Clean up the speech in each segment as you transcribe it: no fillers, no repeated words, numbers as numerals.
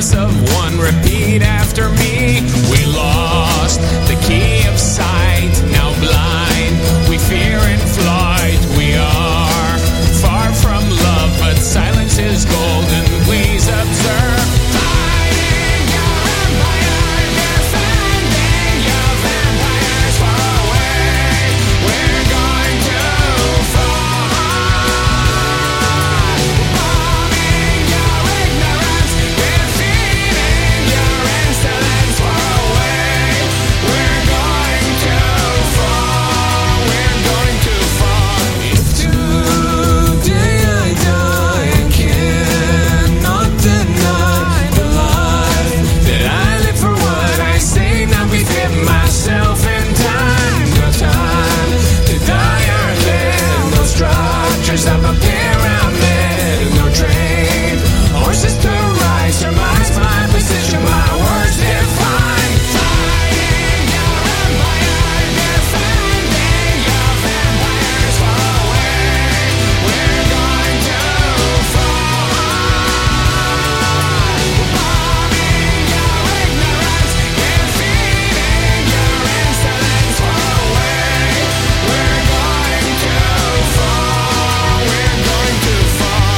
chorus of one, repeat after me. We lost the key of sight, now blind. We fear in flight. We are far from love, but silence is golden. Please observe. Fighting your empire, defending your vampires far away. We're going to fall. Bombing your ignorance, defeating your insolence far away. We're going to fall. We're going to fall. If today I die, I cannot deny the life that I live for what I say. Now within myself in time, no time to die or live. No structures of a pyramid, no train, horses to rise. Surmise my position, my words define. Fighting your empire, defending your vampires far away. We're going to fall. Bombing your ignorance, defeating your insolence far away. We're going to fall. We're going to fall.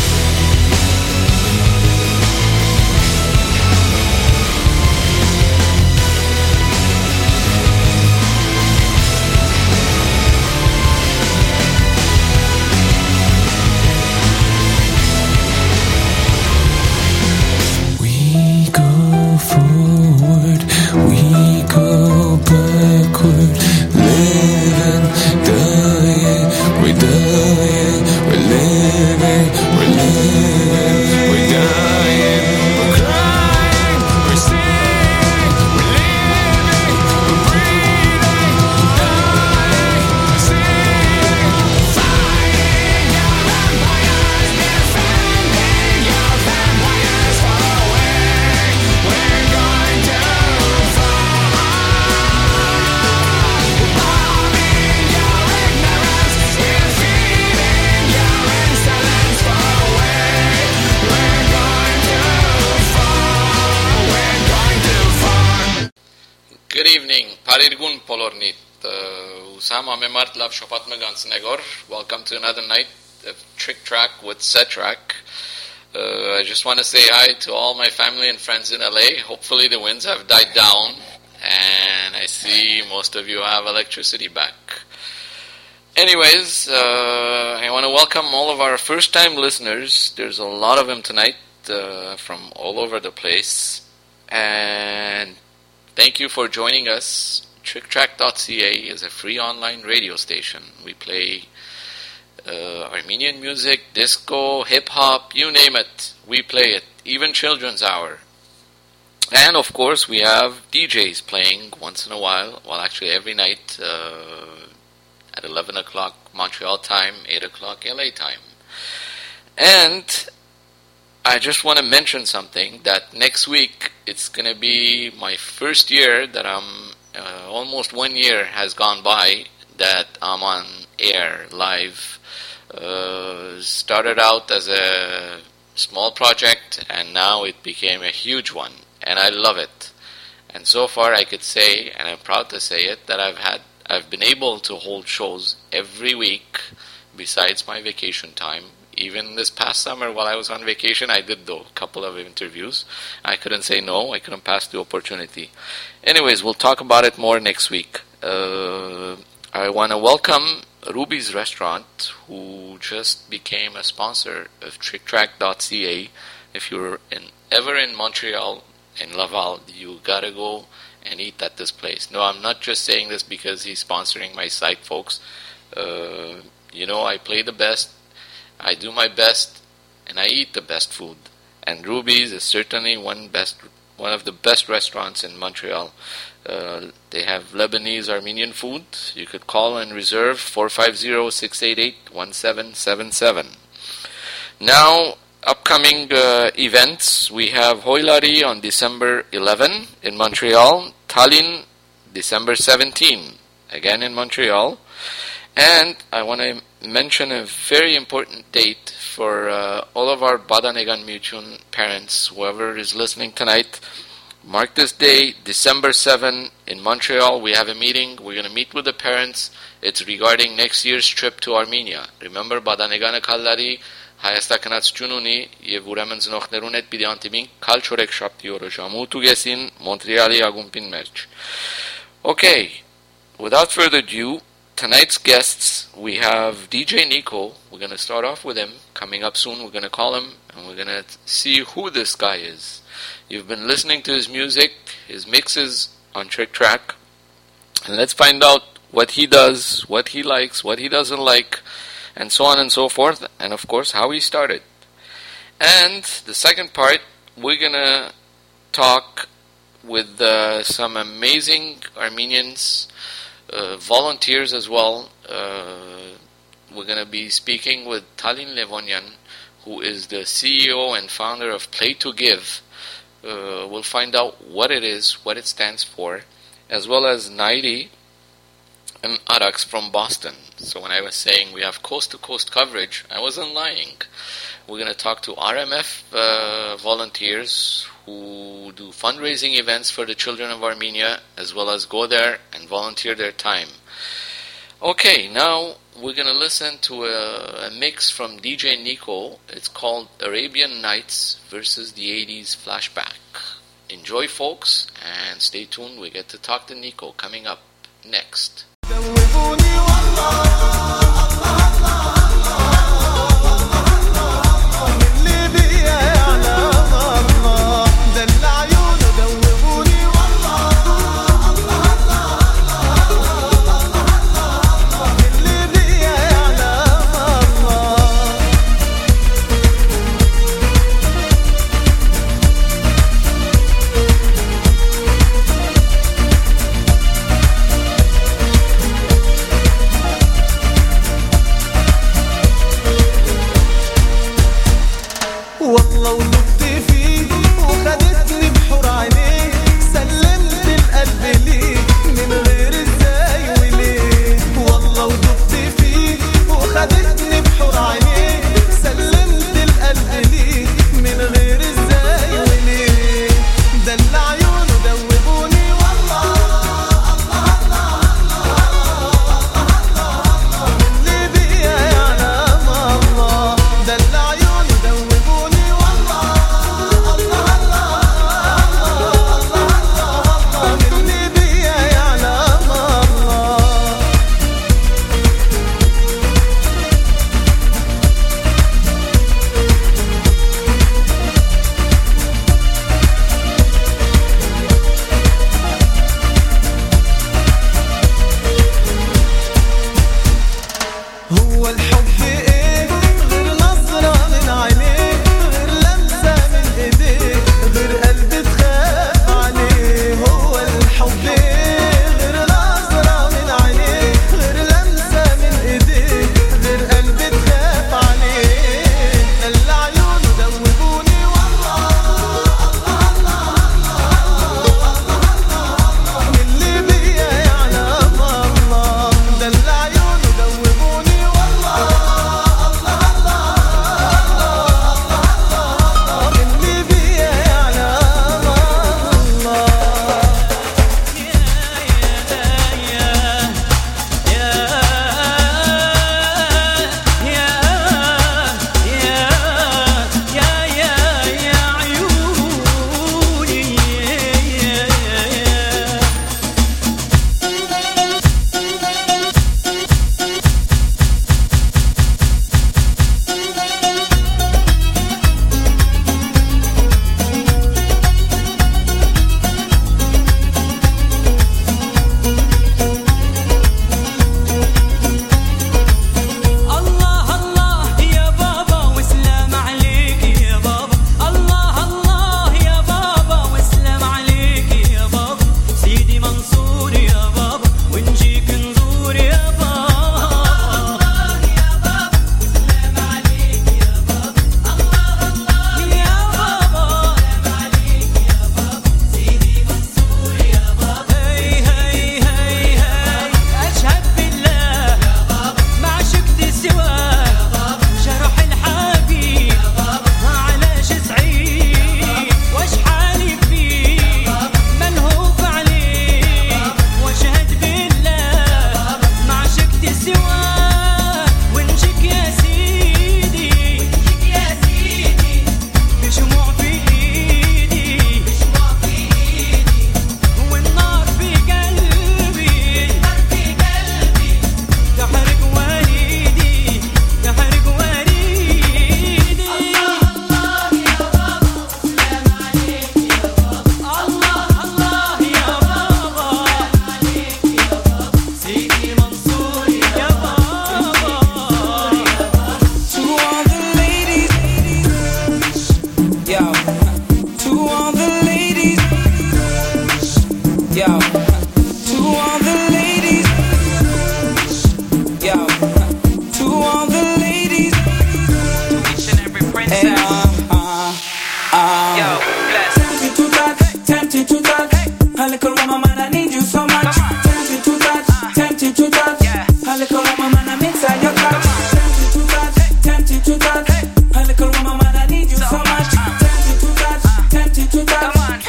We go forward, we go backward, living, dying, we're living, we're dying, we're crying, we're singing, we're living, we're breathing, dying, singing, fighting your empires, defending your vampires far away. We're going to fall. Bombing your ignorance, defeating your insolence far away. We're going to fall. We're going to fall. Good evening. Parirgun Polornit. Usama Memart Lav Shopat Megans Negor. Welcome to another night of Trick Track with Setrak. I just want to say hi to all my family and friends in LA. Hopefully the winds have died down and I see most of you have electricity back. Anyways, I want to welcome all of our first-time listeners. There's a lot of them tonight from all over the place. And thank you for joining us. TrickTrack.ca is a free online radio station. We play Armenian music, disco, hip-hop, you name it. We play it, even Children's Hour. And of course we have DJs playing once in a while, well actually every night at 11 o'clock Montreal time, 8 o'clock LA time. And I just want to mention something, that next week it's going to be my first year that I'm, almost 1 year has gone by that I'm on air live. Started out as a small project and now it became a huge one and I love it. And so far I could say, and I'm proud to say it, that I've been able to hold shows every week besides my vacation time. Even this past summer while I was on vacation, I did a couple of interviews. I couldn't say no. I couldn't pass the opportunity. Anyways, we'll talk about it more next week. I want to welcome Ruby's Restaurant, who just became a sponsor of TrickTrack.ca. If you're ever in Montreal, in Laval, you gotta go and eat at this place. No, I'm not just saying this because he's sponsoring my site, folks. I play the best. I do my best, and I eat the best food. And Ruby's is certainly one of the best restaurants in Montreal. They have Lebanese Armenian food. You could call and reserve 450-688-1777. Now, upcoming events, we have Hoilari on December 11 in Montreal, Tallinn December 17, again in Montreal. And I want to mention a very important date for all of our Badanegan Muchun parents, whoever is listening tonight. Mark this day, December 7, in Montreal. We have a meeting. We're going to meet with the parents. It's regarding next year's trip to Armenia. Remember, Badanegan Kallari, Hayastakanats Jununi, Yevuremen Znochnerunet Bidiantimin, Kalchorek Shapti Orojamu Tugesin, Montreali Agumpin Merch. Okay, without further ado, tonight's guests, we have DJ Nico. We're going to start off with him. Coming up soon, we're going to call him, and we're going to see who this guy is. You've been listening to his music, his mixes on Trick Track, and let's find out what he does, what he likes, what he doesn't like, and so on and so forth, and of course, how he started. And the second part, we're going to talk with some amazing Armenians, volunteers as well. We're going to be speaking with Talin Levonian, who is the CEO and founder of Play to Give. We'll find out what it is, what it stands for, as well as Nairi and Arax from Boston. So when I was saying we have coast-to-coast coverage, I wasn't lying. We're going to talk to RMF volunteers who do fundraising events for the children of Armenia, as well as go there and volunteer their time. Okay, now we're going to listen to a mix from DJ Nico. It's called Arabian Nights versus the 80s Flashback. Enjoy, folks, and stay tuned. We get to talk to Nico coming up next. دلعيون ودوبوني Yo, to all the ladies. Yo, to all the ladies. Yo, to all the ladies. To each and every princess. Yo, bless. Tempted to touch, tempted to touch. A little woman, man, I need you so much. Tempted to touch, tempted to touch. A little woman, man, I'm inside your couch. Tempted to touch, tempted to touch. A little woman, man, I need you so much. Tempted to touch, tempted to touch. Come on.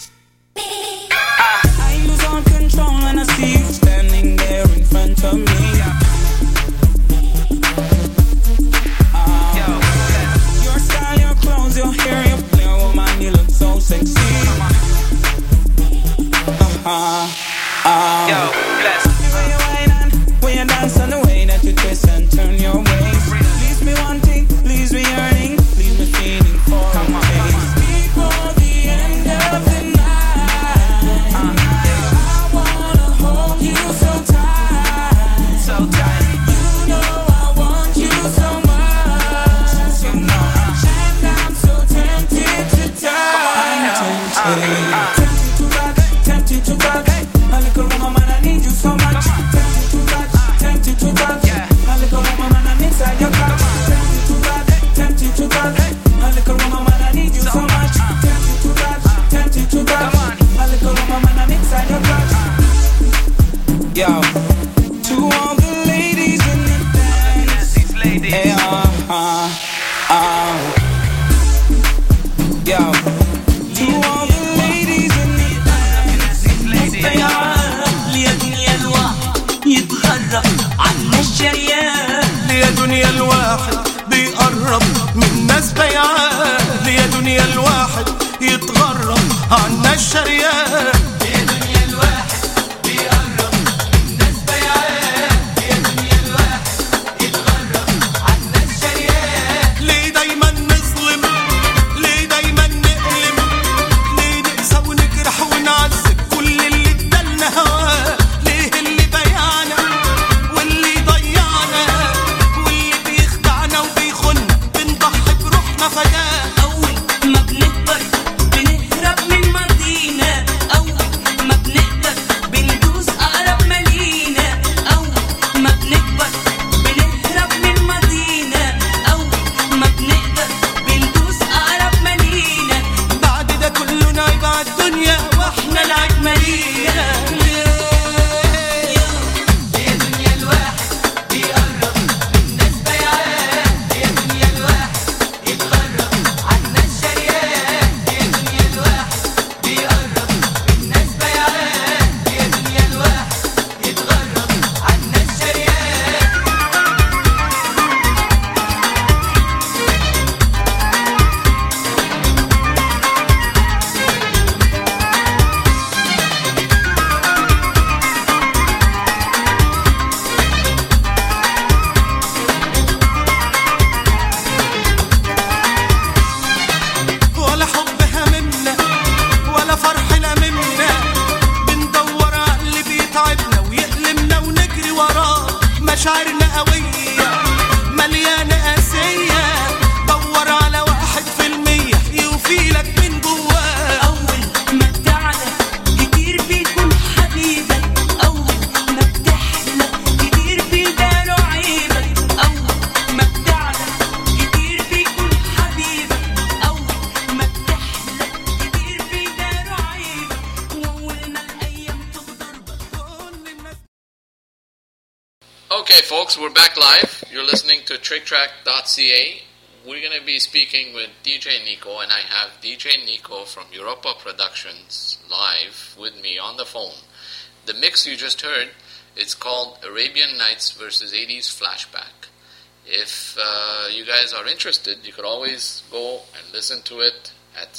I lose all control when I see you standing there in front of me. Yo, bless. Your style, your clothes, your hair, your play, woman, you look so sexy. Yo, bless. The way you whine and when you dance and the way that you twist and turn your waist. Leaves me wanting, leaves me yearning, leaves me feeling for a taste. Before the end of the night, I wanna hold you so tight. So tight. You know I want you so much. You know. And I'm so tempted to touch. Tempted to touch, tempted to touch. A little woman, man, I need you so much. Tempted to touch, tempted to touch. A little woman, man, I'm inside your couch. Tempted to touch, tempted to touch. A little woman, man, I need you so much. Tempted to touch, tempted to touch. A little woman, man, I'm inside your couch. Yo, to all the ladies in the dance. These ladies. Hey, yo, to all the ladies in the dance. These ladies. يا دنيا الواحد يتغرب عنا الشريان يا دنيا الواحد بيقرب من ناس بيعان يا دنيا الواحد يتغرب عنا الشريان يا دنيا الواحد بيقرب من ناس بيعان يا دنيا الواحد يتغرب عنا الشريان ليه دايما نظلم ليه دايما نألم ليه نقسى ونجرح ونعذب كل اللي ادالنا هواه ليه اللي بيعنا واللي ضيعنا واللي بيخدعنا وبيخنا بنضحي بروحنا فداه أول ما بنكبر بنهرب من ماضينا أول ما بنقدر بندوس أقرب مالينا أول ما بنكبر بنهرب من ماضينا أول ما بنقدر بندوس أقرب مالينا بعد ده كله نعيب على الدنيا واحنا العيب مالينا يا دنيا الواحد بيقرب من ناس بيعان يا دنيا الواحد يتغرب عنا الشريان يا دنيا الواحد بيقرب من ناس بيعان يا دنيا الواحد يتغرب عنا الشريان ولا حب هممنا ولا فرح لممنا بندور على اللي بيتعبنا ويألمنا ونجري وراه مشاعرنا قوية مليانة قاسية دور على 1% يوفيلك من جواه أول ما بتعلى كتير بيكون حبيبك أول ما بتحلى كتير بيداروا عيبك أول ما بتعلى كتير بيكون حبيبك أول ما بتحلى كتير بيداروا عيبك وأول ما الأيام تغدر كل الناس Okay, folks, we're back live. You're listening to TrickTrack.ca. We're going to be speaking with DJ Nico, and I have DJ Nico from Europa Productions live with me on the phone. The mix you just heard, it's called Arabian Nights versus 80s Flashback. If you guys are interested, you could always go and listen to it at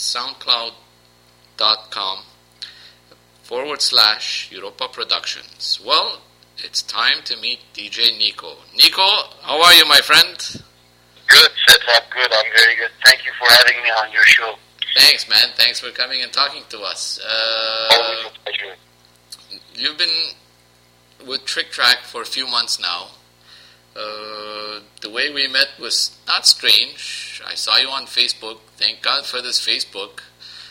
soundcloud.com/Europa Productions. Well, it's time to meet DJ Nico. Nico, how are you, my friend? Good, Seth. I'm good. I'm very good. Thank you for having me on your show. Thanks, man. Thanks for coming and talking to us. Always a pleasure. You've been with Trick Track for a few months now. The way we met was not strange. I saw you on Facebook. Thank God for this Facebook.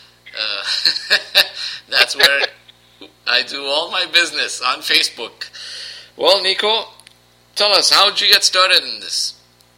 That's where I do all my business, on Facebook. Well, Nico, tell us, how did you get started in this?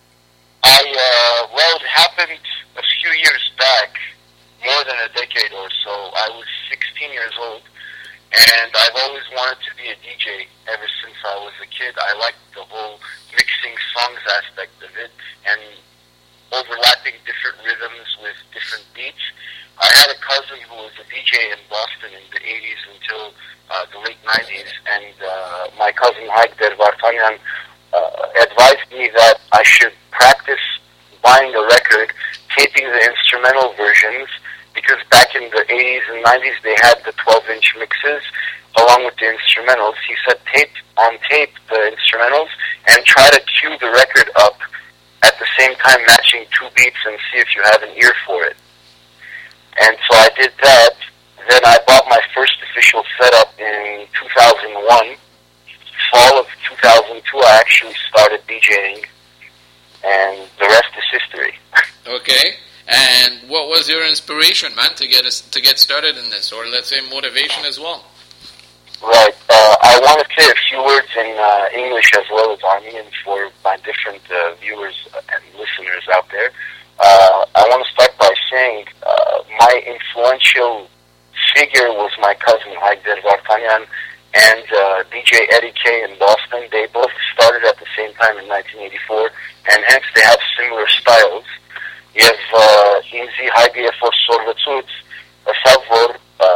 Well, it happened a few years back, more than a decade or so. I was 16 years old, and I've always wanted to be a DJ ever since I was a kid. I liked the whole mixing songs aspect of it, and overlapping different rhythms with different beats. I had a cousin who was a DJ in Boston in the 80s until the late 90s, and my cousin Haigder Vartanyan advised me that I should practice buying a record, taping the instrumental versions, because back in the 80s and 90s they had the 12-inch mixes along with the instrumentals. He said on tape the instrumentals and try to cue the record up at the same time matching two beats and see if you have an ear for it. And so I did that. Then I bought my first official setup in 2001. Fall of 2002 I actually started DJing, and the rest is history. Okay. And what was your inspiration, man, to get started in this, or let's say motivation as well? Right. I want to say a few words in English as well as Armenian for my different viewers and listeners out there. I want to start by saying my influential figure was my cousin Haigder Vartanyan and DJ Eddie K in Boston. They both started at the same time in 1984, and hence they have similar styles. You have Inzi Haigder for Sorvetsuts, Savor,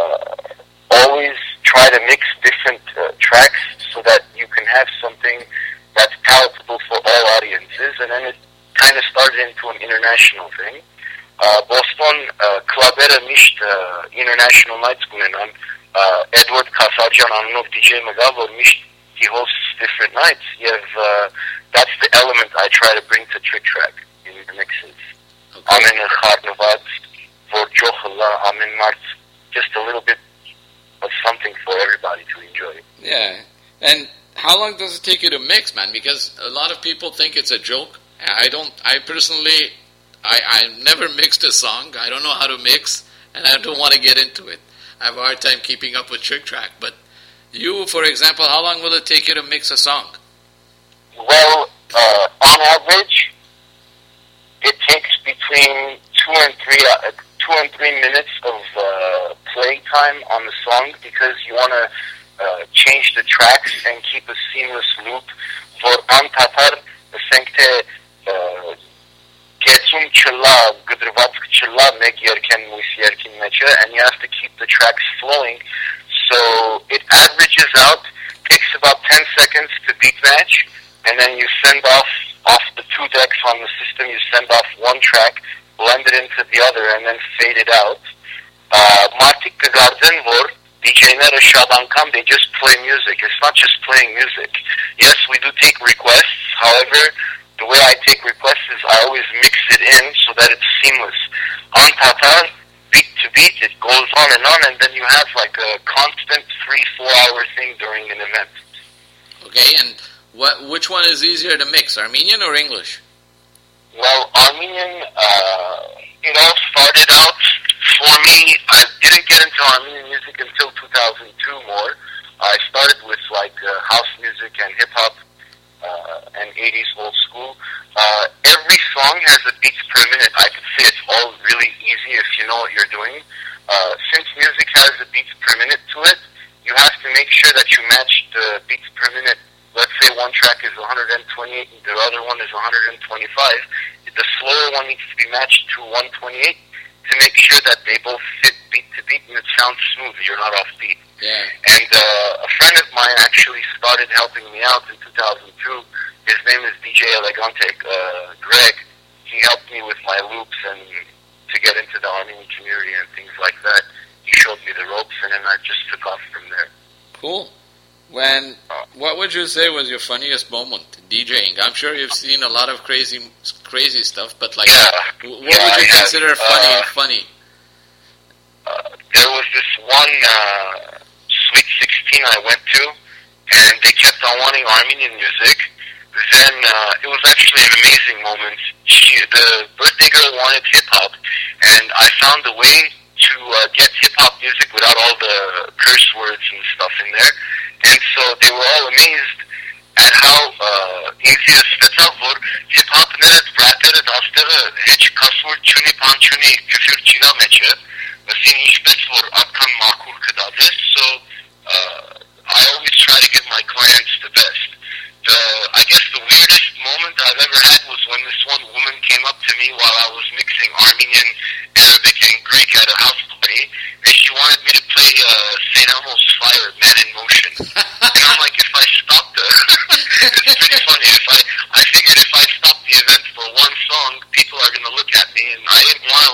always try to mix different tracks so that you can have something that's palatable for all audiences, and then it kind of started into an international thing. Boston Klabera Misht International Nights Gunenan, Edward Kasarjan Anunov DJ Megavor Misht, he hosts different nights. You have, that's the element I try to bring to Trick Track in the mixes. Amen Kharnavad, for Jochela, Amen Mart, just a little bit of something for everybody to enjoy. Yeah. And how long does it take you to mix, man? Because a lot of people think it's a joke. I personally never mixed a song. I don't know how to mix, and I don't want to get into it. I have a hard time keeping up with Trick Track. But you, for example, how long will it take you to mix a song? Well, on average, it takes between 2 and 3 minutes of play time on the song, because you want to change the tracks and keep a seamless loop. For Antatar, the Sankte Getsum Chilla, Gudrvatsk Chilla, Meg Yerken Mus Yerkin Mecha, and you have to keep the tracks flowing. So it averages out, takes about 10 seconds to beat match, and then you send off the two decks on the system, you send off one track, blend it into the other, and then fade it out. Martik Garden Vor, DJ Nera Shabankam, they just play music. It's not just playing music. Yes, we do take requests. However, the way I take requests is I always mix it in so that it's seamless. On Tatar, beat to beat, it goes on, and then you have like a constant 3-4 hour thing during an event. Okay, and which one is easier to mix, Armenian or English? Well, Armenian, it all started out for me. I didn't get into Armenian music until 2002 more. I started with like house music and hip hop and 80s old school. Every song has a beats per minute. I could say it's all really easy if you know what you're doing. Since music has a beats per minute to it, you have to make sure that you match the beats per minute. Let's say one track is 128 and the other one is 125. The slower one needs to be matched to 128 to make sure that they both fit beat to beat and it sounds smooth. You're not off beat. Yeah. And a friend of mine actually started helping me out in 2002. His name is DJ Elegante, Greg. He helped me with my loops and to get into the Armenian community and things like that. He showed me the ropes, and then I just took off from there. Cool. What would you say was your funniest moment DJing? I'm sure you've seen a lot of crazy stuff, but like, what would you consider funny? There was this one Sweet 16 I went to, and they kept on wanting Armenian music. then it was actually an amazing moment. The birthday girl wanted hip hop, and I found a way to get hip hop music without all the curse words and stuff in there. And so they were all amazed at how easy it is hip hop net rapper dastere hiç kasur chuni panchuni küfür çiğnemeçe ve senin hiçbir zor akkan makul kıdadır. So I always try to give my clients the best. I guess the weirdest moment I've ever had was when this one woman came up to me while I was mixing Armenian, Arabic, and Greek at a house party, and she wanted me to play St. Elmo's Fire, Man in Motion. And I'm like, if I stop it's pretty funny. I figured if I stop the event for one song, people are going to look at me, and I didn't want to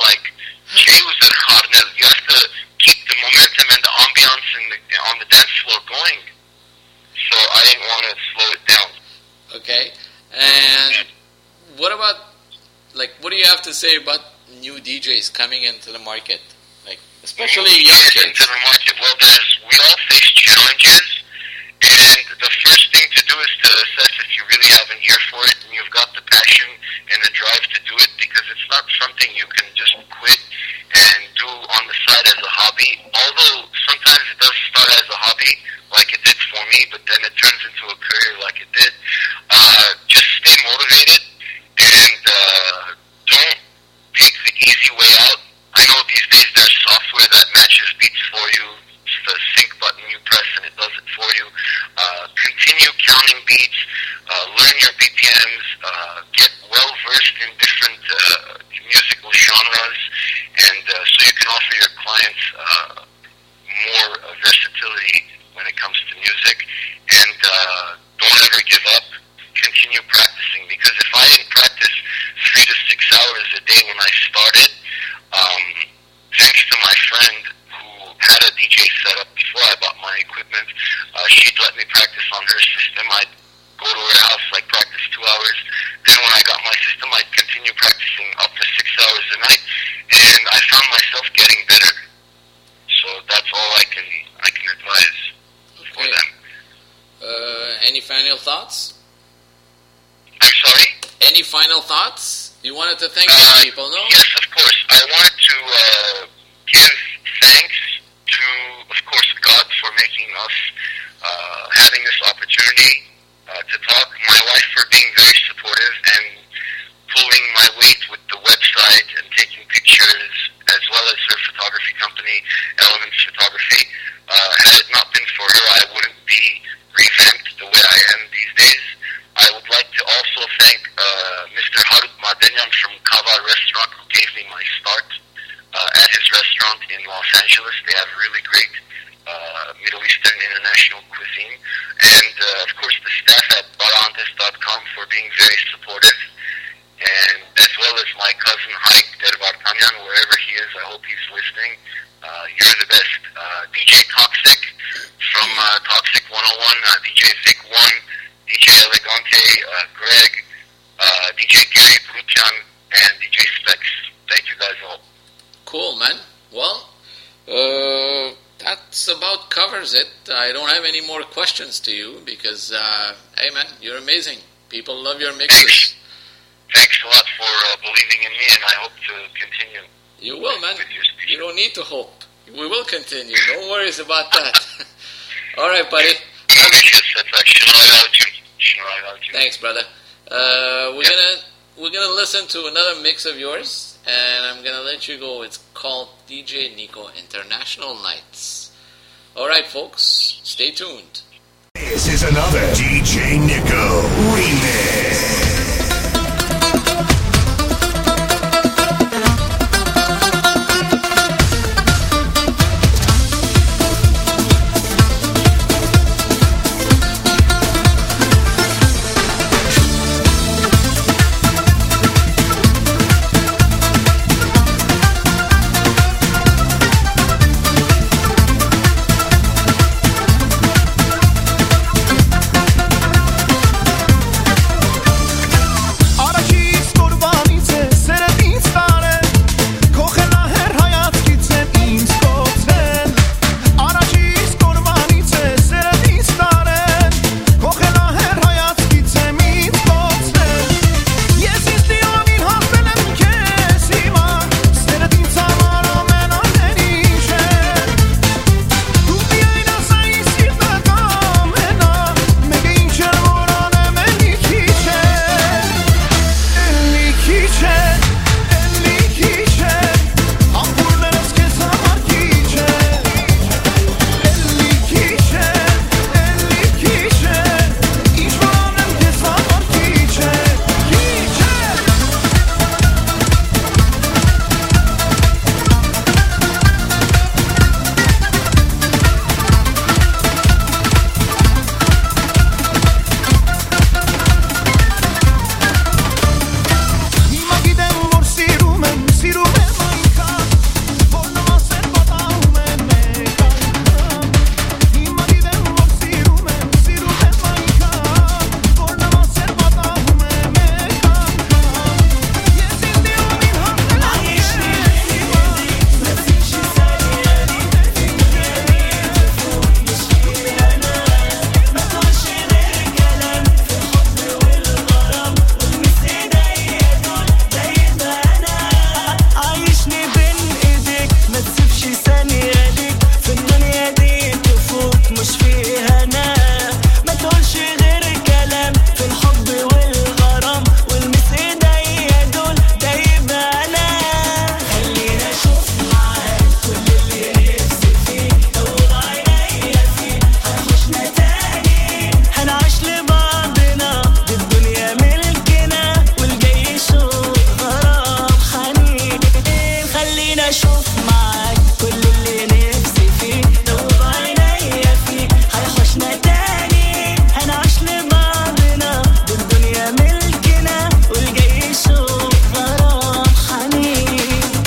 you have to keep the momentum and the ambiance on the dance floor going. So I didn't want to slow it down. Okay. And what about, what do you have to say about new DJs coming into the market? Especially young kids. Into the market. Well, we all face challenges, and the first thing to do is to assess if you really have an ear for it and you've got the passion and the drive to do it, because it's not something you can just quit and do on the side as a hobby. Although sometimes it does start as a hobby, like it did for me, but then it turns into a career like it did. Just stay motivated and don't take the easy way out. I know these days there's software that matches beats for you. It's the sync button you press and it does it for you. Continue counting beats, learn your BPMs, get well versed in different musical genres, and so you can offer your clients more versatility when it comes to music. And don't ever give up. Continue practicing, because if I didn't practice 3 to 6 hours a day when I started, thanks to my friend who had a DJ set up before I bought my equipment, she'd let me practice on her system. I'd go to her house, practice 2 hours. Then when I got my system, I'd continue practicing up to 6 hours a night, and I found myself getting better. So that's all I can advise for them. Any final thoughts? I'm sorry? Any final thoughts? You wanted to thank some people, no? Yes, of course. I wanted to give thanks to, of course, God for making us, having this opportunity to talk. My wife for being very supportive and pulling my weight with the website and taking pictures, as well as her photography company, Elements Photography. Had it not been for her, I wouldn't be revamped the way I am these days. I would like to also thank Mr. Harut Madenyan from Kava Restaurant, who gave me my start at his restaurant in Los Angeles. They have really great Middle Eastern international cuisine. And, of course, the staff at barantes.com for being very supportive. And as well as my cousin Haik Dervartanyan, wherever he is, I hope he's listening. You're the best. DJ Toxic from Toxic 101, DJ Vic 1, DJ Elegante, Greg, DJ Gary Brutyan, and DJ Specs. Thank you guys all. Cool, man. Well, that's about covers it. I don't have any more questions to you because, hey, man, you're amazing. People love your mixes. Thanks a lot for believing in me, and I hope to continue. You will, man. You don't need to hope. We will continue. No worries about that. All right, buddy. Thanks, brother. We're gonna listen to another mix of yours, and I'm gonna let you go. It's called DJ Nico International Nights. All right, folks, stay tuned. This is another DJ Nico remix. خليني اشوف معاك كل اللي نفسي فيه دوب عينيا فيه هيحوشنا تاني هنعيش لبعضنا بالدنيا ملكنا والجاي شوق غرام حنين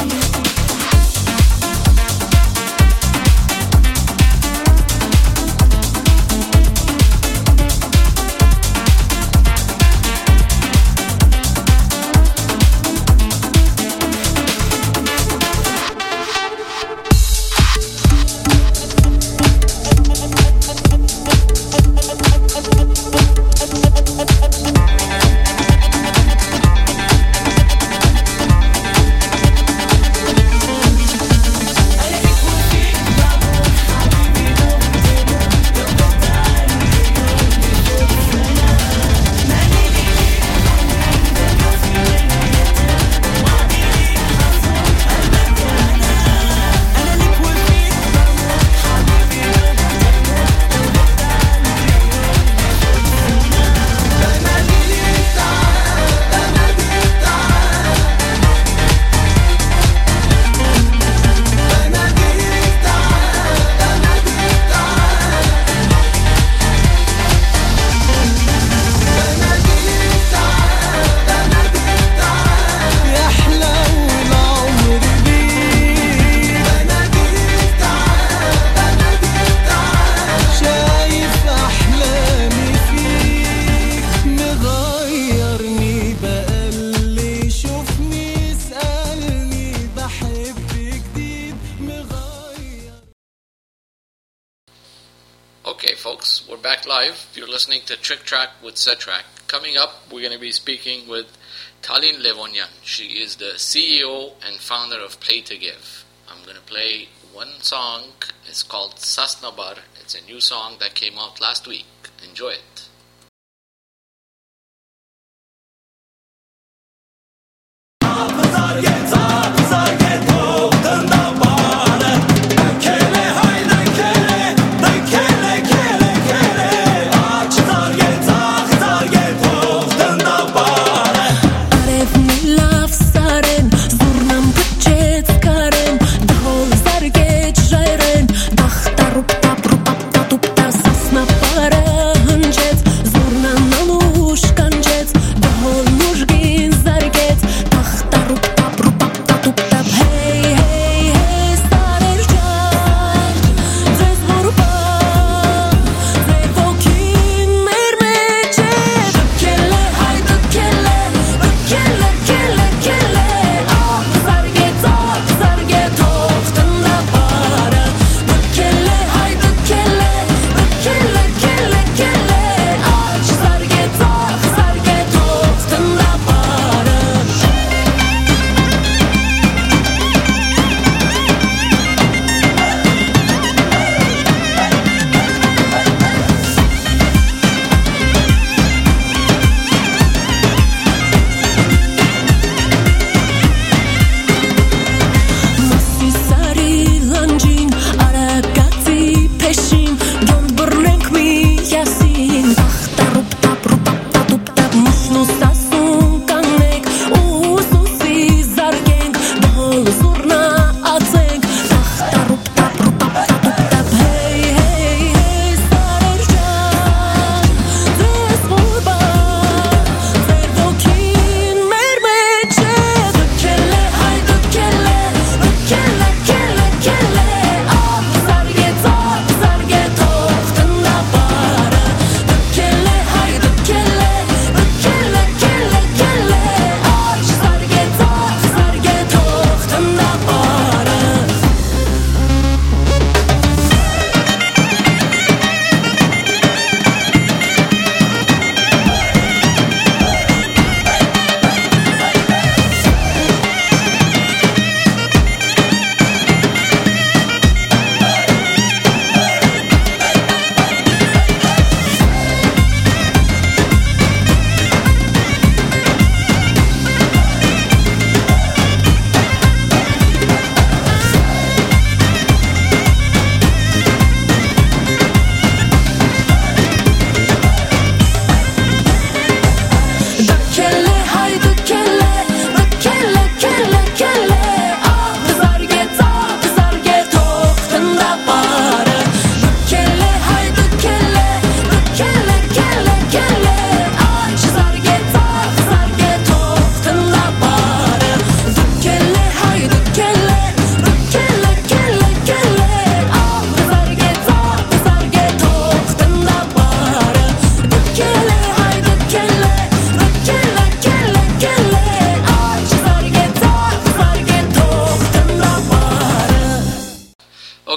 Okay, folks, we're back live. You're listening to Trick Track with Setrak. Coming up, we're going to be speaking with Tallinn Levonyan. She is the CEO and founder of Play to Give. I'm going to play one song. It's called Sasnabar. It's a new song that came out last week. Enjoy it.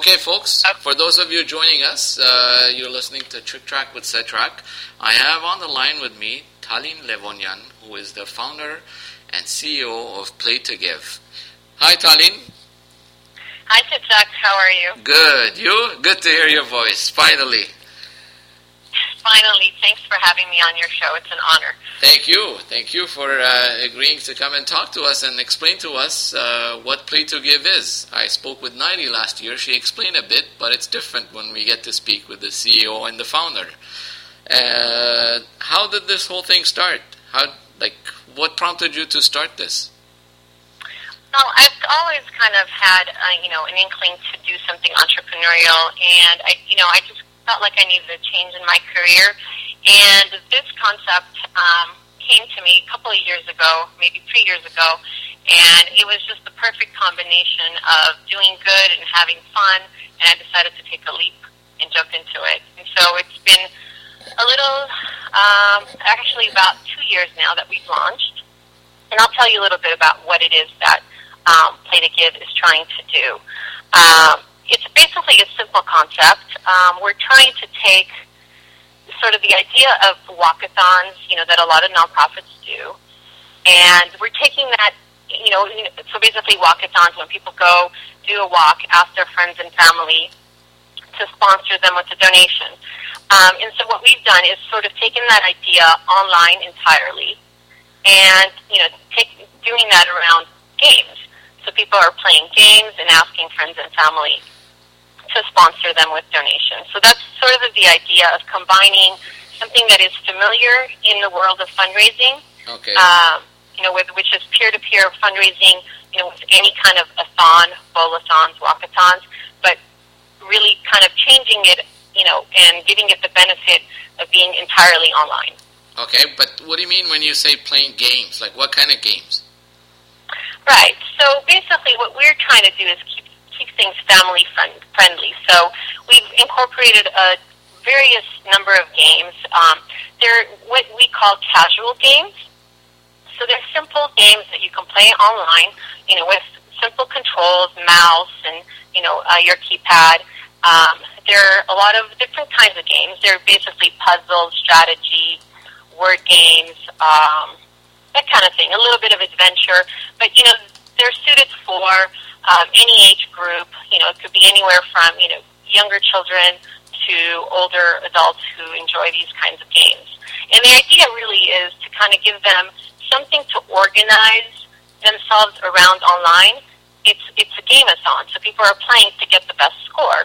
Okay, folks, for those of you joining us, you're listening to Trick Track with Setrak. I have on the line with me Tallene Levonyan, who is the founder and CEO of Play to Give. Hi, Tallene. Hi, Setrak. How are you? Good. You? Good to hear your voice, finally. Finally, thanks for having me on your show. It's an honor. Thank you. Thank you for agreeing to come and talk to us and explain to us what Play to Give is. I spoke with Nairi last year. She explained a bit, but it's different when we get to speak with the CEO and the founder. How did this whole thing start? What prompted you to start this? Well, I've always kind of had, an inkling to do something entrepreneurial, and I just felt like I needed a change in my career. And this concept came to me a couple of years ago, maybe 3 years ago, and it was just the perfect combination of doing good and having fun, and I decided to take a leap and jump into it. And so it's been a little, actually about 2 years now that we've launched, and I'll tell you a little bit about what it is that Play to Give is trying to do. It's basically a simple concept. We're trying to take sort of the idea of walkathons, that a lot of nonprofits do, and we're taking that, so basically walkathons, when people go do a walk, ask their friends and family to sponsor them with a donation. And so what we've done is sort of taken that idea online entirely and, doing that around games. So people are playing games and asking friends and family to sponsor them with donations. So that's sort of the idea of combining something that is familiar in the world of fundraising, Okay. Which is peer-to-peer fundraising, with any kind of a-thon, bowl-a-thons, walkathons, but really kind of changing it, and giving it the benefit of being entirely online. Okay, but what do you mean when you say playing games? Like what kind of games? Right. So basically what we're trying to do is keep things family friendly. So we've incorporated a various number of games. They're what we call casual games. So they're simple games that you can play online, with simple controls, mouse, and, your keypad. There are a lot of different kinds of games. They're basically puzzles, strategy, word games, that kind of thing, a little bit of adventure. But, they're suited for any age group. It could be anywhere from, younger children to older adults who enjoy these kinds of games. And the idea really is to kind of give them something to organize themselves around online. It's a game-a-thon, so people are playing to get the best score.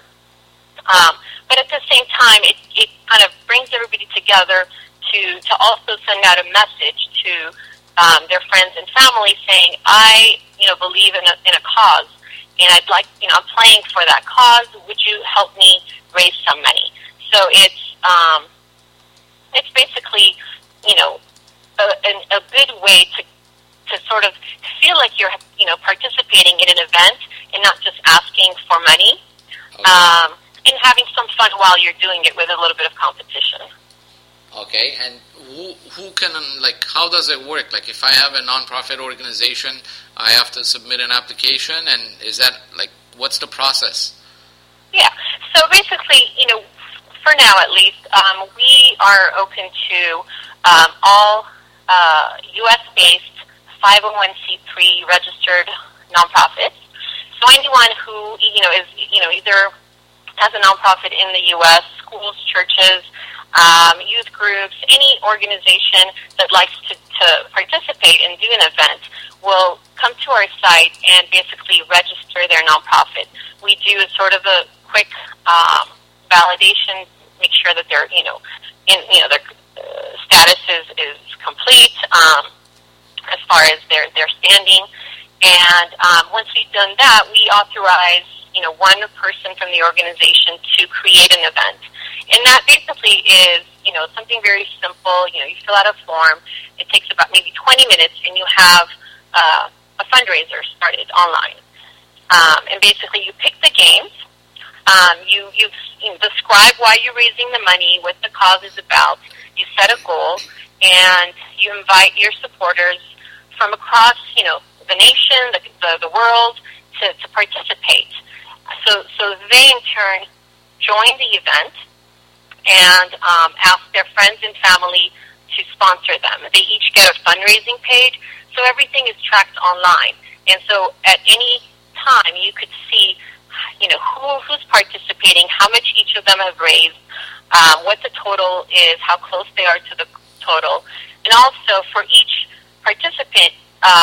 But at the same time, it kind of brings everybody together to also send out a message to their friends and family saying, I, believe in a cause, and I'd like, I'm playing for that cause. Would you help me raise some money? So it's basically, a good way to sort of feel like you're, participating in an event and not just asking for money, and having some fun while you're doing it with a little bit of competition. Okay, and who can, how does it work? Like, if I have a nonprofit organization, I have to submit an application, and is that, what's the process? Yeah, so basically, for now at least, we are open to all U.S.-based 501c3 registered nonprofits. So anyone who, is, either has a nonprofit in the U.S., schools, churches, youth groups, any organization that likes to participate and do an event will come to our site and basically register their nonprofit. We do sort of a quick validation, make sure that their their status is complete as far as their standing. And once we've done that, we authorize one person from the organization to create an event. And that basically is, something very simple. You fill out a form. It takes about maybe 20 minutes, and you have a fundraiser started online. And basically, you pick the games. You describe why you're raising the money, what the cause is about. You set a goal, and you invite your supporters from across, the nation, the world, to participate. So so they in turn join the event and ask their friends and family to sponsor them. They each get a fundraising page, so everything is tracked online. And so at any time, you could see, who's participating, how much each of them have raised, what the total is, how close they are to the total, and also for each participant,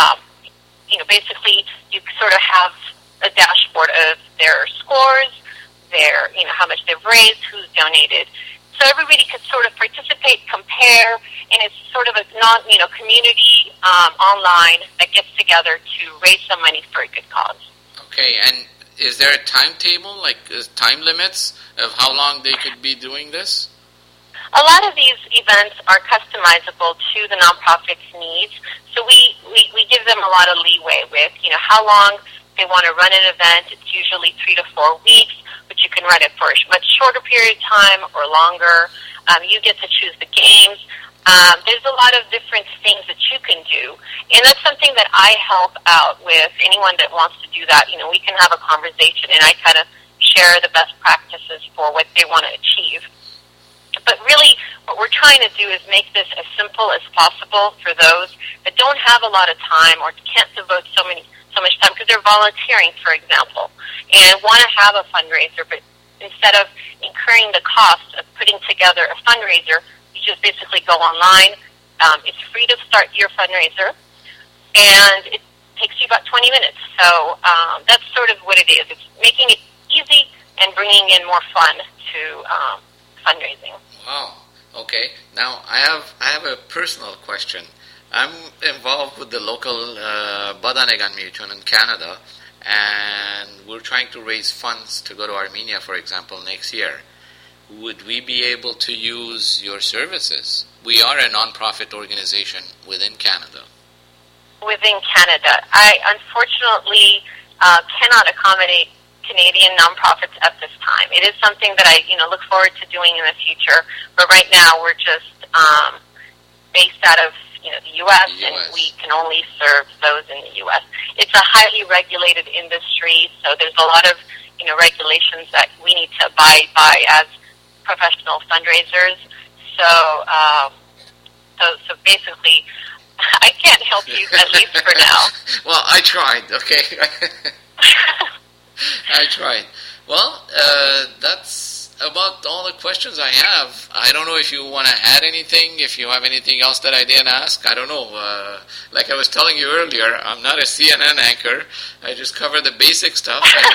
basically you sort of have a dashboard of their scores, their, how much they've raised, who's donated. So everybody could sort of participate, compare, and it's sort of a community online that gets together to raise some money for a good cause. Okay, and is there a timetable, like time limits of how long they could be doing this? A lot of these events are customizable to the nonprofit's needs, so we give them a lot of leeway with, how long they want to run an event. It's usually 3 to 4 weeks, but you can run it for a much shorter period of time or longer. You get to choose the games. There's a lot of different things that you can do, and that's something that I help out with anyone that wants to do that. We can have a conversation, and I kind of share the best practices for what they want to achieve. But really, what we're trying to do is make this as simple as possible for those that don't have a lot of time or can't devote so much time because they're volunteering, for example, and want to have a fundraiser, but instead of incurring the cost of putting together a fundraiser, you just basically go online. It's free to start your fundraiser, and it takes you about 20 minutes. So that's sort of what it is. It's making it easy and bringing in more fun to fundraising. Wow. Okay. Now I have a personal question. I'm involved with the local Badanegan Mutual in Canada, and we're trying to raise funds to go to Armenia, for example, next year. Would we be able to use your services? We are a non-profit organization within Canada. Within Canada, I unfortunately cannot accommodate Canadian nonprofits at this time. It is something that I look forward to doing in the future, but right now we're just based out of the U.S., and we can only serve those in the U.S. It's a highly regulated industry, so there's a lot of regulations that we need to abide by as professional fundraisers. So basically, I can't help you at least for now. Well, I tried. Okay, I tried. Well, that's about all the questions I have. I don't know if you want to add anything, if you have anything else that I didn't ask. I don't know. Like I was telling you earlier, I'm not a CNN anchor. I just cover the basic stuff, and,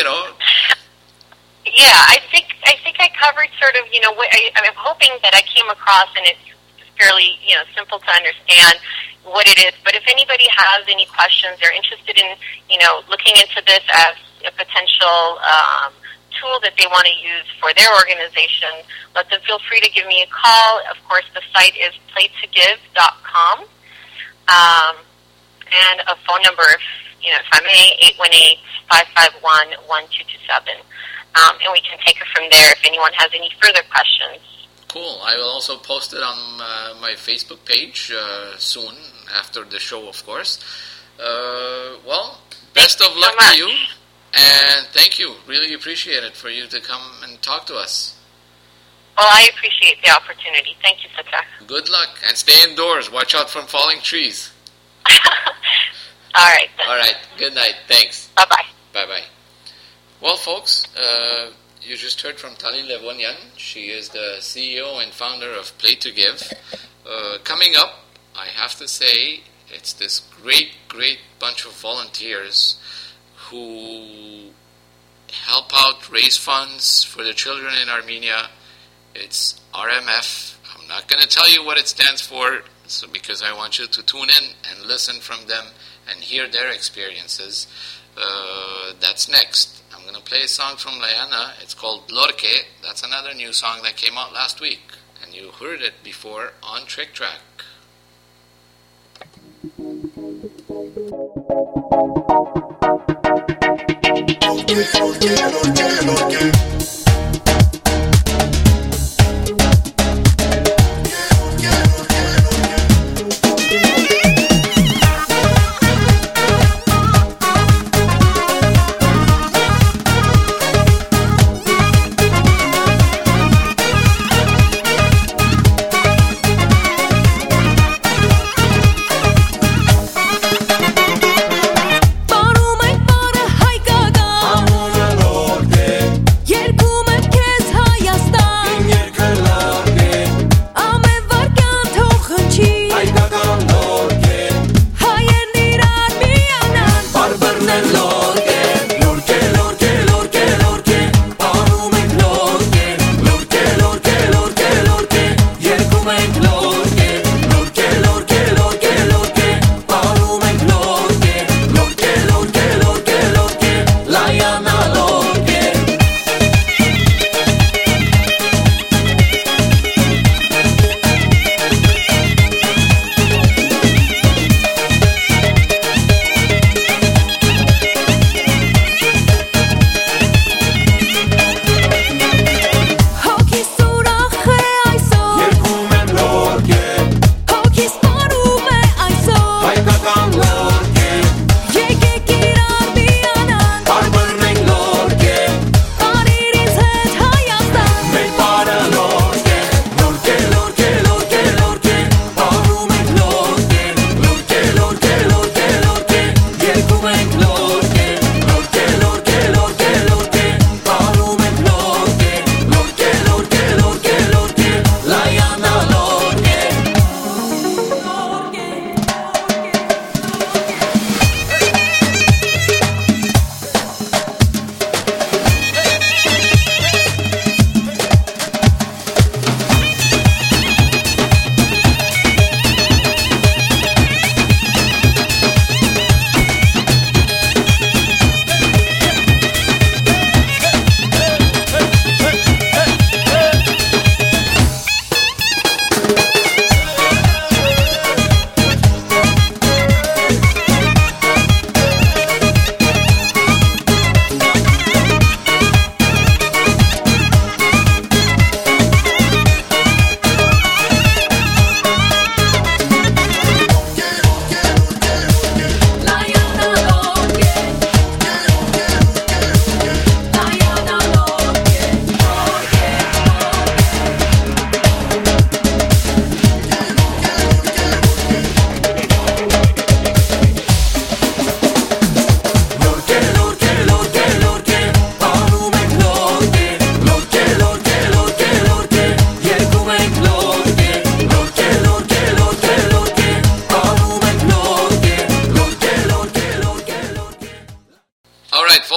Yeah, I think I covered sort of, what I'm hoping that I came across, and it's fairly, simple to understand what it is. But if anybody has any questions, they're interested in, looking into this as a potential tool that they want to use for their organization, let them feel free to give me a call. Of course, the site is playtogive.com, and a phone number, if I may, 818-551-1227. And we can take it from there if anyone has any further questions. Cool. I will also post it on my Facebook page soon, after the show, of course. Well, best of luck to you. And thank you. Really appreciate it for you to come and talk to us. Well, I appreciate the opportunity. Thank you, Saka. Good luck. And stay indoors. Watch out from falling trees. All right, then. All right. Good night. Thanks. Bye-bye. Bye-bye. Well, folks, you just heard from Tali Levonian. She is the CEO and founder of Play to Give. Coming up, I have to say, it's this great bunch of volunteers who help out raise funds for the children in Armenia. It's RMF. I'm not going to tell you what it stands for, because I want you to tune in and listen from them and hear their experiences. That's next. I'm going to play a song from Layana. It's called Lorque. That's another new song that came out last week, and you heard it before on Trick Track.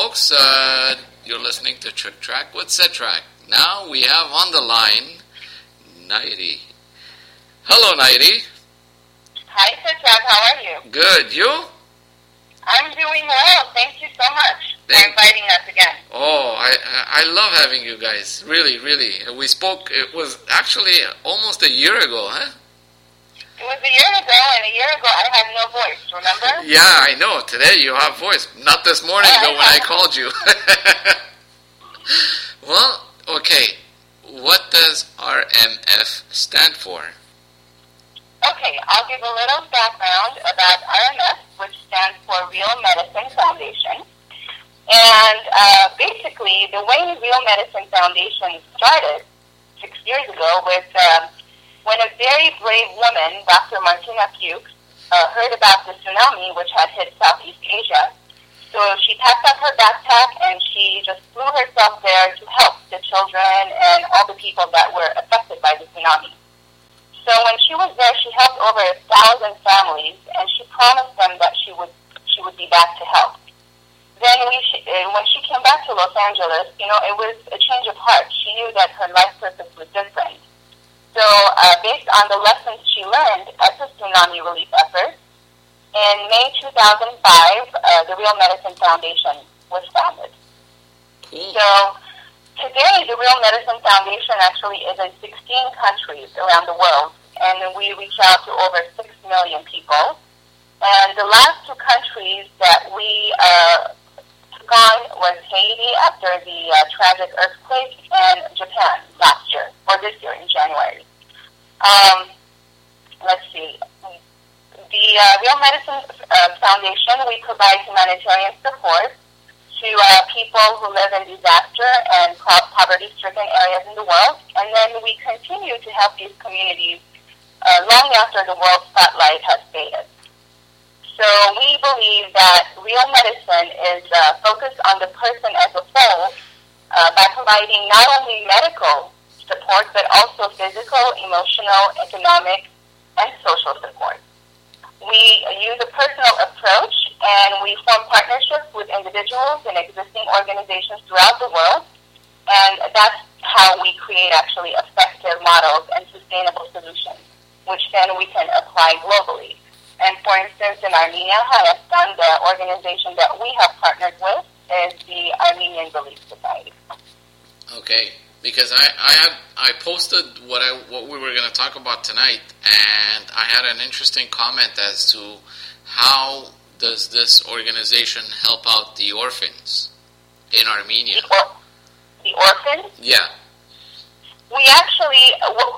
folks. You're listening to Trick Track with Set Track. Now we have on the line Nairi. Hello, Nairi. Hi, Sitrak. How are you? Good. You? I'm doing well. Thank you so much for Thank- inviting us again. Oh, I love having you guys. Really, really. We spoke, it was actually almost a year ago, huh? It was a year ago, and a year ago I had no voice, remember? Yeah, I know. Today you have voice. Not this morning, though, when I called you. Well, okay. What does RMF stand for? Okay, I'll give a little background about RMF, which stands for Real Medicine Foundation. And basically, the way Real Medicine Foundation started 6 years ago was when a very brave woman, Dr. Martina Fuchs, heard about the tsunami which had hit Southeast Asia. So she packed up her backpack and she just flew herself there to help the children and all the people that were affected by the tsunami. So when she was there, she helped over 1,000 families, and she promised them that she would be back to help. Then when she came back to Los Angeles, it was a change of heart. She knew that her life purpose was different. So based on the lessons she learned at the tsunami relief effort, in May 2005, the Real Medicine Foundation was founded. Cool. So today, the Real Medicine Foundation actually is in 16 countries around the world, and we reach out to over 6 million people. And the last two countries that we took on was Haiti after the tragic earthquake, and Japan last year, or this year in January. Let's see. The Real Medicine Foundation, we provide humanitarian support to people who live in disaster and poverty-stricken areas in the world, and then we continue to help these communities long after the world spotlight has faded. So we believe that real medicine is focused on the person as a whole by providing not only medical support, but also physical, emotional, economic, and social support. We use a personal approach, and we form partnerships with individuals and existing organizations throughout the world, and that's how we create actually effective models and sustainable solutions, which then we can apply globally. And for instance, in Armenia, Hayastan, the organization that we have partnered with is the Armenian Relief Society. Okay, because I posted what we were going to talk about tonight, and I had an interesting comment as to how does this organization help out the orphans in Armenia? The orphans? Yeah. We actually,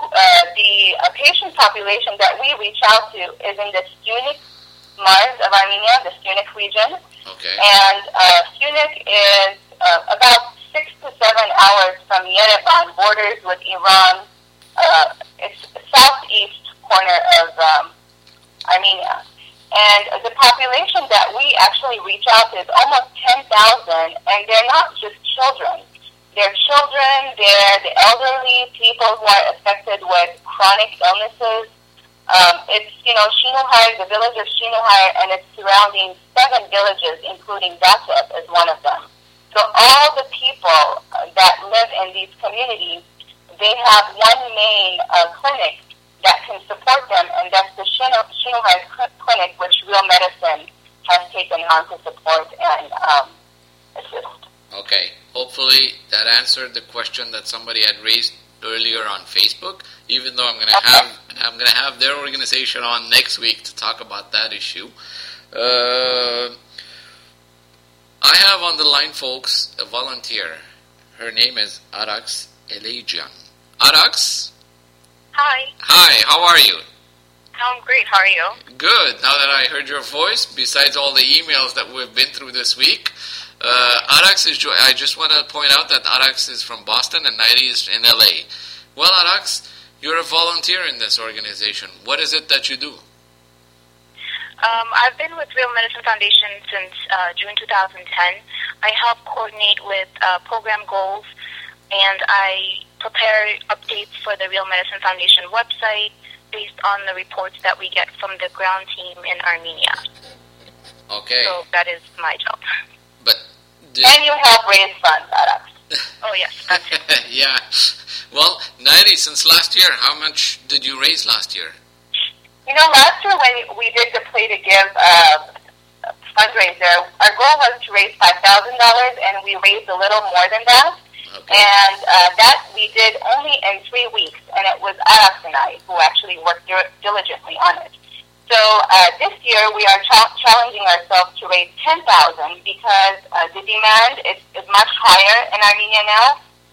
the patient population that we reach out to is in the Syunik Mars of Armenia, the Syunik region. Okay. And Syunik is about 6 to 7 hours from Yerevan, borders with Iran. It's the southeast corner of Armenia. And the population that we actually reach out to is almost 10,000, and they're not just children. They're children, they're the elderly, people who are affected with chronic illnesses. It's, Shinuhai, the village of Shinuhai, and its surrounding 7 villages, including Dateb, is one of them. So all the people that live in these communities, they have one main clinic that can support them, and that's the Shinuhai Clinic, which Real Medicine has taken on to support and assist. Okay. Hopefully that answered the question that somebody had raised earlier on Facebook. Even though I'm going to have their organization on next week to talk about that issue. I have on the line, folks, a volunteer. Her name is Arax Elejian. Arax? Hi. Hi, how are you? I'm great. How are you? Good. Now that I heard your voice, besides all the emails that we've been through this week, Arax is. I just want to point out that Arax is from Boston and Nairi is in LA. Well, Arax, you're a volunteer in this organization. What is it that you do? I've been with Real Medicine Foundation since June 2010. I help coordinate with program goals, and I prepare updates for the Real Medicine Foundation website based on the reports that we get from the ground team in Armenia. Okay. So that is my job. But And you help raise funds, Aras. Oh, yes, that's it. Yeah. Well, Nairi, since last year, how much did you raise last year? You know, last year when we did the Play to Give fundraiser, our goal was to raise $5,000, and we raised a little more than that. Okay. And that we did only in 3 weeks, and it was Aras and I who actually worked diligently on it. So this year we are challenging ourselves to raise $10,000 because the demand is much higher in Armenia now.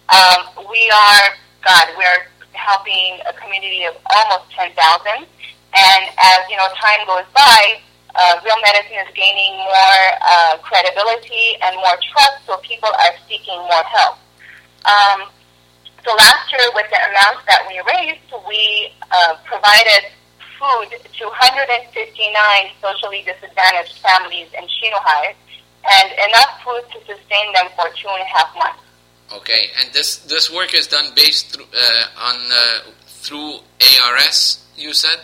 We're helping a community of almost 10,000, and as you know, time goes by, Real Medicine is gaining more credibility and more trust, so people are seeking more help. So last year, with the amount that we raised, we provided food to 159 socially disadvantaged families in Shinohai, and enough food to sustain them for 2.5 months. Okay, and this work is done based through ARS, you said?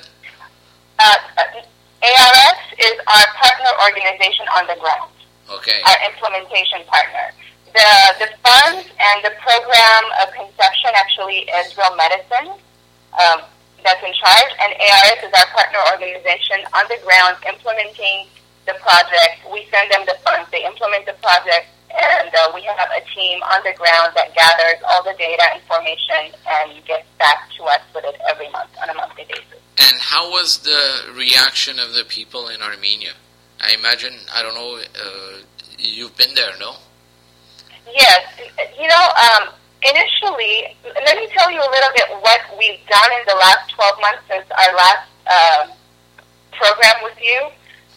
ARS is our partner organization on the ground, Okay. our implementation partner. The funds and the program of conception actually is Real Medicine that's in charge, and ARS is our partner organization on the ground implementing the project. We send them the funds, they implement the project, and we have a team on the ground that gathers all the data, information, and gets back to us with it every month on a monthly basis. And how was the reaction of the people in Armenia? I imagine, I don't know, you've been there, no? Yes. You know, initially, let me tell you a little bit what we've done in the last 12 months since our last program with you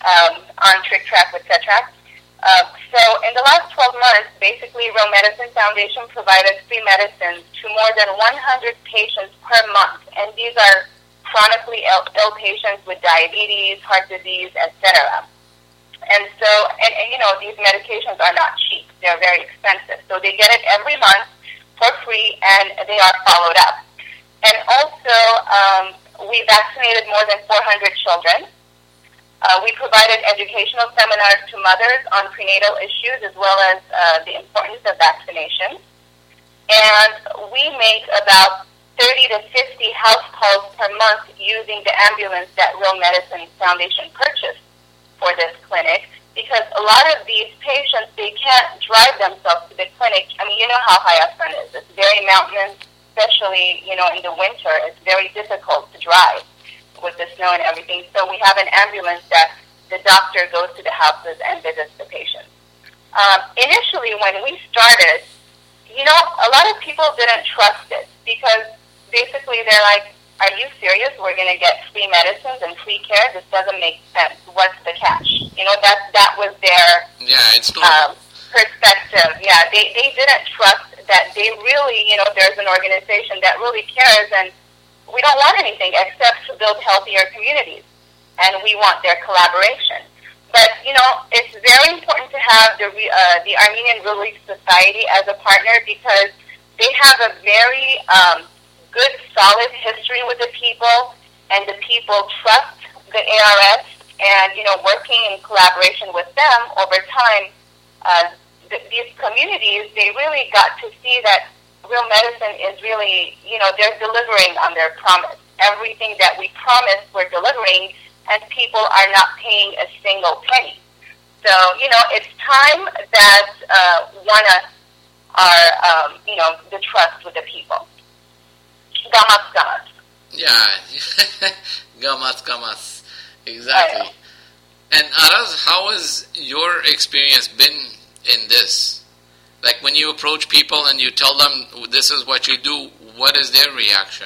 on Trick Track with Tetrack. So in the last 12 months, basically, Real Medicine Foundation provided free medicines to more than 100 patients per month, and these are chronically ill patients with diabetes, heart disease, etc. And so, and you know, these medications are not cheap. They're very expensive. So they get it every month for free, and they are followed up. And also, we vaccinated more than 400 children. We provided educational seminars to mothers on prenatal issues as well as the importance of vaccination. And we make about 30 to 50 house calls per month using the ambulance that Real Medicine Foundation purchased for this clinic, because a lot of these patients, they can't drive themselves to the clinic. I mean, you know how Hayastan is. It's very mountainous, especially, you know, in the winter. It's very difficult to drive with the snow and everything. So we have an ambulance that the doctor goes to the houses and visits the patients. Initially, when we started, you know, a lot of people didn't trust it because basically they're like, are you serious? We're going to get free medicines and free care? This doesn't make sense. What's the catch? You know, that was their perspective. Yeah, they didn't trust that they really, you know, there's an organization that really cares, and we don't want anything except to build healthier communities, and we want their collaboration. But, you know, it's very important to have the Armenian Relief Society as a partner because they have a very good, solid history with the people, and the people trust the ARS, and, you know, working in collaboration with them over time, these communities, they really got to see that Real Medicine is really, you know, they're delivering on their promise. Everything that we promised, we're delivering, and people are not paying a single penny. So, you know, it's time that won us our, you know, the trust with the people. Gamas, gamas. Yeah, gamas. Exactly. And Aras, how has your experience been in this? Like when you approach people and you tell them this is what you do, what is their reaction?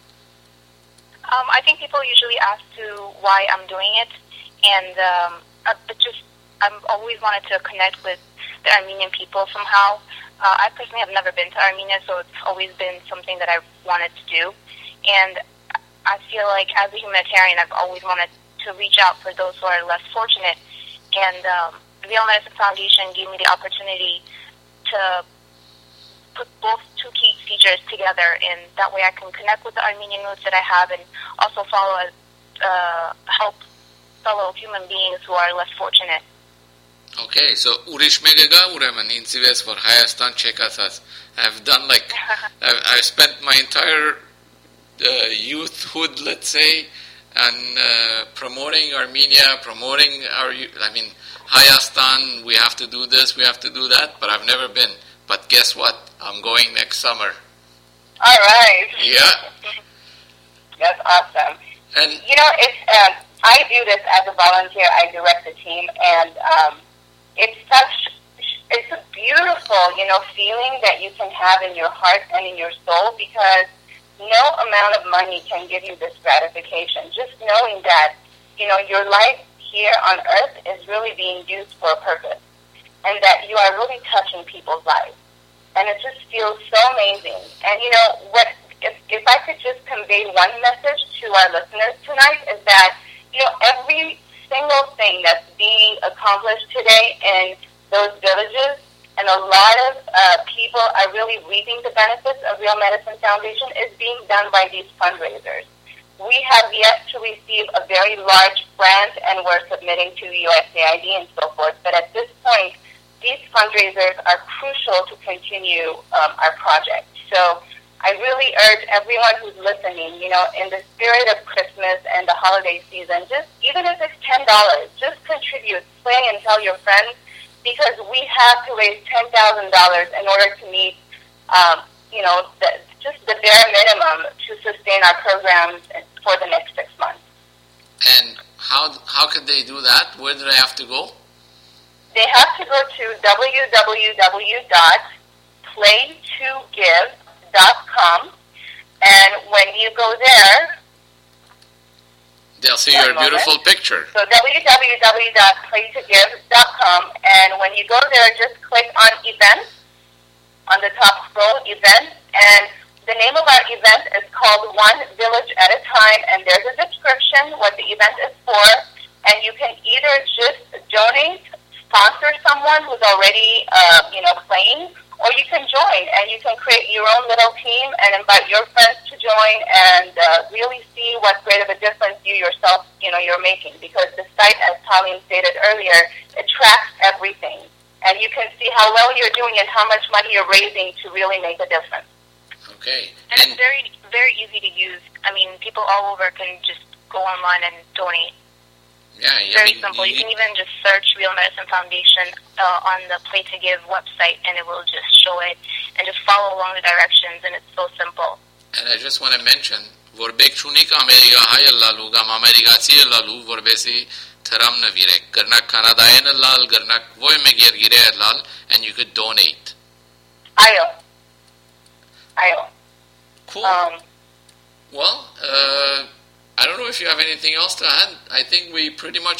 I think people usually ask to why I'm doing it, and I've always wanted to connect with the Armenian people somehow. I personally have never been to Armenia, so it's always been something that I've wanted to do. And I feel like as a humanitarian, I've always wanted to reach out for those who are less fortunate. And the Real Medicine Foundation gave me the opportunity to put both two key features together, and that way I can connect with the Armenian roots that I have and also help fellow human beings who are less fortunate. Okay, so Urish Megaga Ureman in Sives for Hayastan Chekasas. I've done like, I've spent my entire youthhood, let's say, and promoting Armenia, promoting Hayastan, we have to do this, we have to do that, but I've never been. But guess what? I'm going next summer. All right. Yeah. That's awesome. And You know, I do this as a volunteer. I direct the team, and it's a beautiful, feeling that you can have in your heart and in your soul, because no amount of money can give you this gratification. Just knowing that, your life here on earth is really being used for a purpose, and that you are really touching people's lives. And it just feels so amazing. And, if I could just convey one message to our listeners tonight is that, every single thing that's being accomplished today in those villages, and a lot of people are really reaping the benefits of Real Medicine Foundation, is being done by these fundraisers. We have yet to receive a very large grant, and we're submitting to USAID and so forth. But at this point, these fundraisers are crucial to continue our project. So I really urge everyone who's listening, in the spirit of Christmas and the holiday season, just even if it's $10, just contribute, play, and tell your friends, because we have to raise $10,000 in order to meet, just the bare minimum to sustain our programs for the next 6 months. And how could they do that? Where do they have to go? They have to go to www.play2give.com, and when you go there, They'll see your beautiful picture. So www.play2give.com, and when you go there, just click on events, on the top scroll, events, and the name of our event is called One Village at a Time, and there's a description what the event is for, and you can either just donate, sponsor someone who's already, playing, or you can join, and you can create your own little team and invite your friends to join and really see what great of a difference you yourself, you're making. Because the site, as Colleen stated earlier, it tracks everything. And you can see how well you're doing and how much money you're raising to really make a difference. Okay. And it's very, very easy to use. I mean, people all over can just go online and donate. Yeah, Very simple. You can even just search Real Medicine Foundation on the Play to Give website, and it will just show it, and just follow along the directions, and it's so simple. And I just want to mention, vorbek chunik America hayallalu gam America lalu vorbesi tharam navirek garnak Canada lal garnak voy megir gire lal, and you could donate. Ayo. Cool. Well, I don't know if you have anything else to add. I think we pretty much